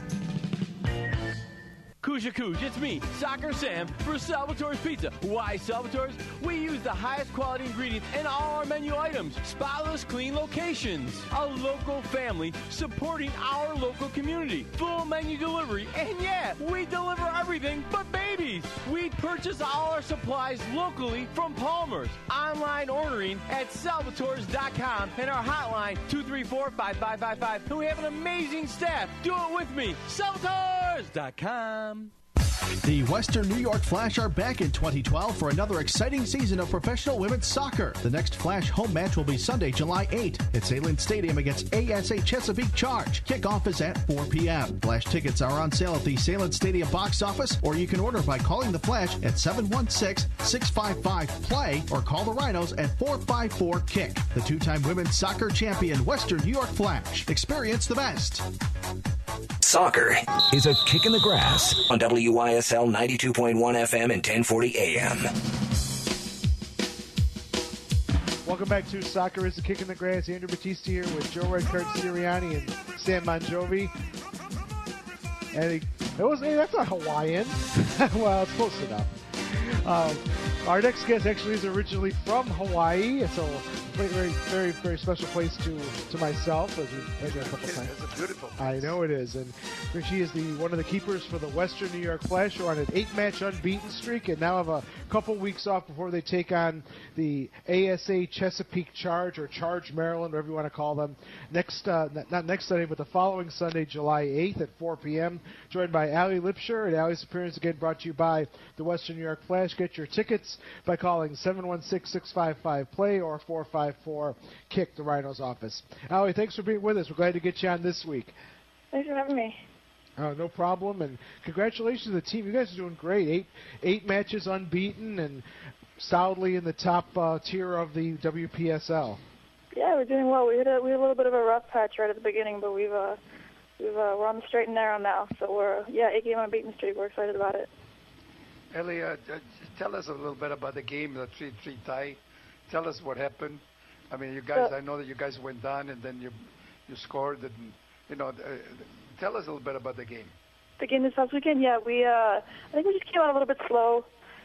Kuja Kuj, it's me, Soccer Sam, for Salvatore's Pizza. Why Salvatore's? We use the highest quality ingredients in all our menu items. Spotless, clean locations. A local family supporting our local community. Full menu delivery, and yeah, we deliver everything but babies. We purchase all our supplies locally from Palmer's. Online ordering at salvatores.com and our hotline 234-5555. And we have an amazing staff. Do it with me. Salvatores.com. The Western New York Flash are back in 2012 for another exciting season of professional women's soccer. The next Flash home match will be Sunday, July 8 at Salem Stadium against ASA Chesapeake Charge. Kickoff is at 4 p.m. Flash tickets are on sale at the Salem Stadium box office, or you can order by calling the Flash at 716-655-PLAY or call the Rhinos at 454-KICK. The two-time women's soccer champion Western New York Flash. Experience the best. Soccer is a kick in the grass on WYSL 92.1 FM and 1040 AM. Welcome back to Soccer is a Kick in the Grass. Andrew Batista here with Joe Redcard Sirianni and Sam Monjovi. And that's not Hawaiian. Well, it's close enough. Our next guest actually is originally from Hawaii, so very, very, very special place to myself. As we've been there a couple times. It's a beautiful place. I know it is, and she is one of the keepers for the Western New York Flash. We're on an 8-match unbeaten streak, and now have a couple weeks off before they take on the ASA Chesapeake Charge, or Charge Maryland, whatever you want to call them. Not next Sunday, but the following Sunday, July 8th at 4 p.m. Joined by Allie Lipscher, and Allie's appearance again brought to you by the Western New York Flash. Get your tickets by calling 716-655-PLAY or 454-KICK, the Rhinos office. Allie, thanks for being with us. We're glad to get you on this week. Thanks for having me. No problem, and congratulations to the team. You guys are doing great. Eight matches unbeaten and solidly in the top tier of the WPSL. Yeah, we're doing well. We had a little bit of a rough patch right at the beginning, but we're on the straight and narrow now. So we're 8-game unbeaten streak. We're excited about it. Ellie, tell us a little bit about the game, the 3-3 tie. Tell us what happened. I mean, you guys. I know that you guys went down and then you scored. And tell us a little bit about the game. The game this past weekend, yeah, I think we just came out a little bit slow,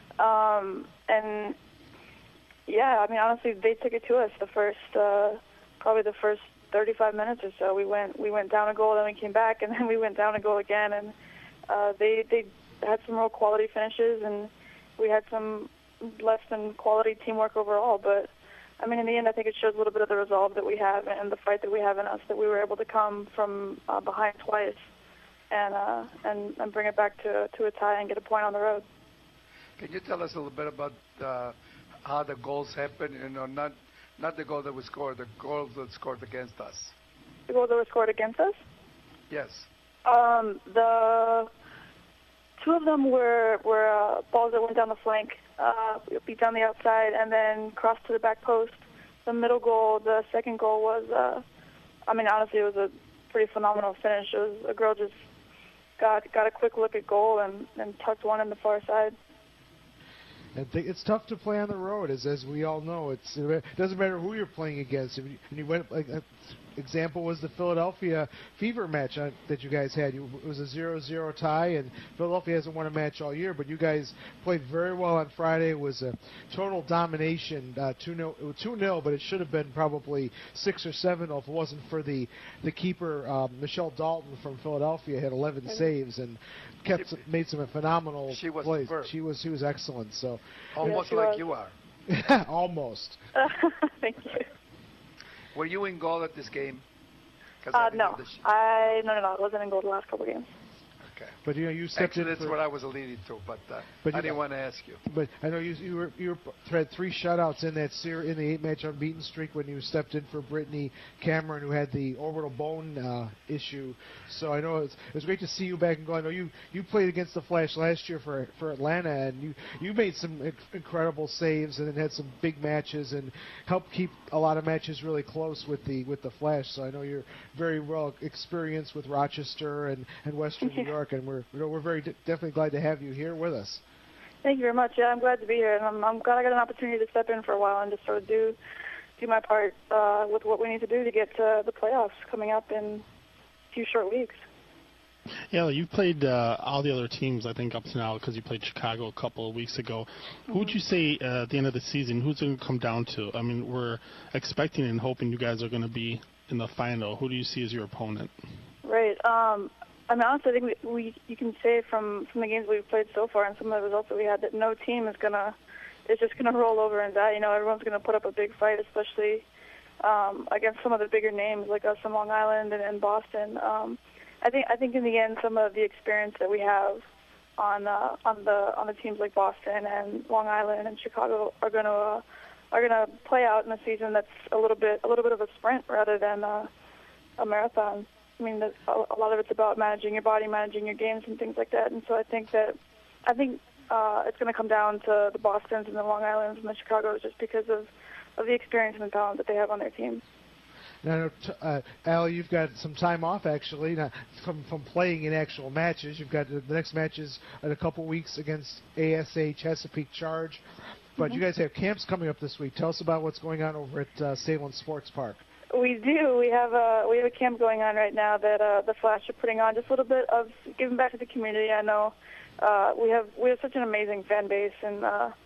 and yeah, I mean, honestly, they took it to us probably the first 35 minutes or so. We went down a goal, then we came back, and then we went down a goal again, and they had some real quality finishes, and we had some less than quality teamwork overall. But I mean, in the end, I think it shows a little bit of the resolve that we have and the fight that we have in us, that we were able to come from behind twice and bring it back to a tie and get a point on the road. Can you tell us a little bit about how the goals happened? Not the goal that was scored, the goals that scored against us. The goals that were scored against us? Yes. The two of them were balls that went down the flank, beat down the outside, and then crossed to the back post. The middle goal, the second goal was, honestly, it was a pretty phenomenal finish. It was a girl just got a quick look at goal and tucked one in the far side. It's tough to play on the road, as we all know. It doesn't matter who you're playing against. If you went example was the Philadelphia Fever match that you guys had. It was a 0-0 tie, and Philadelphia hasn't won a match all year, but you guys played very well on Friday. It was a total domination, 2-0, but it should have been probably 6 or 7 if it wasn't for the keeper, Michelle Dalton from Philadelphia, had 11 saves and made some phenomenal plays. She was excellent. So almost like you are. Almost. Thank you. Were you in goal at this game? No, I wasn't in goal the last couple of games. Okay. But you stepped in. That's what I was alluding to, but I didn't want to ask you. But I know you had 3 shutouts in that series, in the 8-match unbeaten streak when you stepped in for Brittany Cameron, who had the orbital bone issue. So I know it was great to see you back and go. I know you played against the Flash last year for Atlanta, and you made some incredible saves and then had some big matches and helped keep a lot of matches really close with the Flash. So I know you're very well experienced with Rochester and Western New York. And we're very definitely glad to have you here with us. Thank you very much. Yeah, I'm glad to be here, and I'm glad I got an opportunity to step in for a while and just sort of do my part with what we need to do to get to the playoffs coming up in a few short weeks. Yeah, you played all the other teams, I think, up to now, because you played Chicago a couple of weeks ago. Who would you say at the end of the season, who's going to come down to? I mean, we're expecting and hoping you guys are going to be in the final. Who do you see as your opponent? Right. I mean, honestly, I think you can say from the games we've played so far and some of the results that we had that no team is just gonna roll over and die. You know, everyone's gonna put up a big fight, especially against some of the bigger names like us in Long Island and Boston. I think in the end, some of the experience that we have on the teams like Boston and Long Island and Chicago are gonna play out in a season that's a little bit of a sprint rather than a marathon. I mean, a lot of it's about managing your body, managing your games, and things like that. And so I think it's going to come down to the Bostons and the Long Islands and the Chicagos just because of the experience and the talent that they have on their team. Now, Allie, you've got some time off actually from playing in actual matches. You've got the next matches in a couple weeks against ASA Chesapeake Charge, but you guys have camps coming up this week. Tell us about what's going on over at Salem Sports Park. We do. We have a camp going on right now that the Flash are putting on, just a little bit of giving back to the community. I know we have such an amazing fan base, and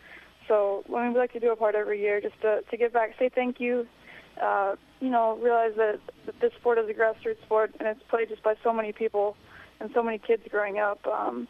so we like to do a part every year just to give back, say thank you. Realize that this sport is a grassroots sport, and it's played just by so many people and so many kids growing up.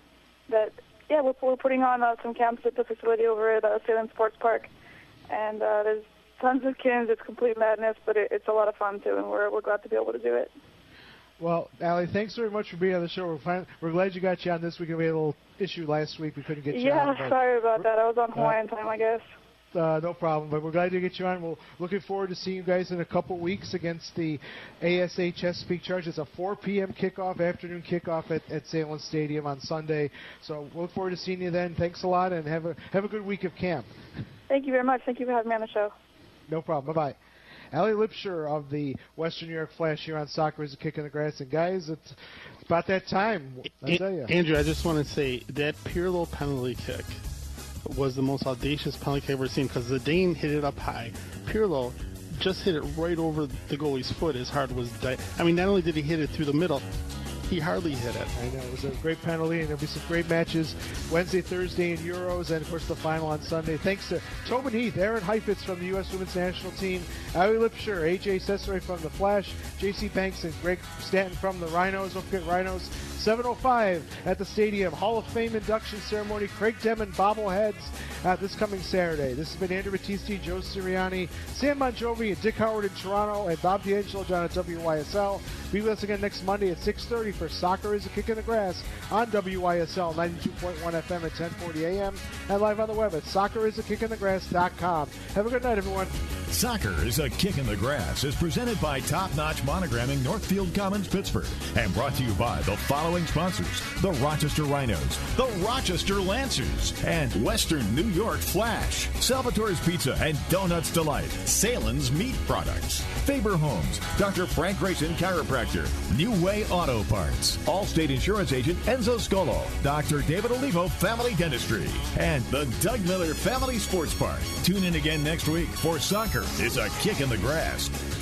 We're putting on some camps at the facility over at Salem Sports Park, and there's tons of kids. It's complete madness, but it's a lot of fun too, and we're glad to be able to do it. Well, Allie, thanks very much for being on the show. We're glad you got you on this week. We had a little issue last week. We couldn't get you on. Yeah, sorry about that. I was on Hawaiian time, I guess. No problem, but we're glad to get you on. We're looking forward to seeing you guys in a couple weeks against the ASA Chesapeake Charge. It's a 4 p.m. afternoon kickoff at Salem Stadium on Sunday. So we'll look forward to seeing you then. Thanks a lot, and have a good week of camp. Thank you very much. Thank you for having me on the show. No problem. Bye-bye. Allie Lipscher of the Western New York Flash here on Soccer is a Kick in the Grass. And, guys, it's about that time, I tell you. Andrew, I just want to say that Pirlo penalty kick was the most audacious penalty kick I've ever seen because Zidane hit it up high. Pirlo just hit it right over the goalie's foot. His heart was not only did he hit it through the middle, he hardly hit it. I know. It was a great penalty, and there'll be some great matches Wednesday, Thursday in Euros, and, of course, the final on Sunday. Thanks to Tobin Heath, Aaron Heifetz from the U.S. Women's National Team, Allie Lipscher, A.J. Cesare from the Flash, J.C. Banks and Greg Stanton from the Rhinos. Don't forget Rhinos, 7:05 at the stadium. Hall of Fame induction ceremony. Craig Demon bobbleheads this coming Saturday. This has been Andrew Battisti, Joe Sirianni, Sam Monjovi, and Dick Howard in Toronto, and Bob D'Angelo down at WYSL. Be with us again next Monday at 6:30 for Soccer is a Kick in the Grass on WYSL 92.1 FM at 10:40 a.m. and live on the web at soccerisakickinthegrass.com. Have a good night, everyone. Soccer is a Kick in the Grass is presented by Top Notch Monogramming, Northfield Commons, Pittsburgh, and brought to you by the following sponsors: the Rochester Rhinos, the Rochester Lancers, and Western New York Flash, Salvatore's Pizza and Donuts Delight, Salen's Meat Products, Faber Homes, Dr. Frank Grayson Chiropractor, New Way Auto Parts, Allstate Insurance Agent Enzo Scolo, Dr. David Olivo Family Dentistry, and the Doug Miller Family Sports Park. Tune in again next week for Soccer is a Kick in the Grass.